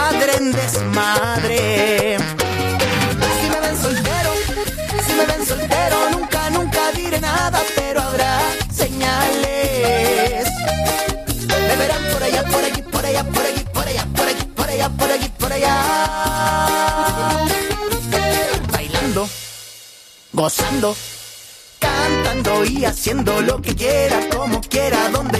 desmadre en desmadre. Si me ven soltero, nunca diré nada, pero habrá señales. Me verán por allá, por aquí, por allá, por aquí, por allá, por aquí, por allá, por aquí, por allá. Bailando, gozando, cantando y haciendo lo que quiera, como quiera, donde